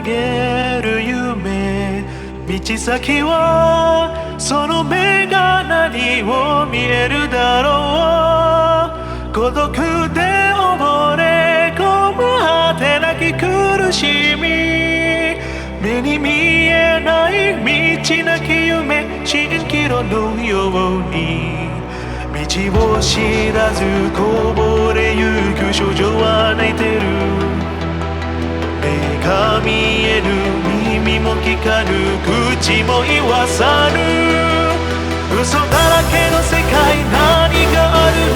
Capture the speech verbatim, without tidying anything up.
げる夢、道先はその目が何を見えるだろう。孤独で溺れ込む果てなき苦しみ、目に見えない道なき夢、蜃気楼のように道を知らずこぼれゆく少女は泣いてる。目が見えぬ耳も聞かぬ口も言わさぬ、嘘だらけの世界、何がある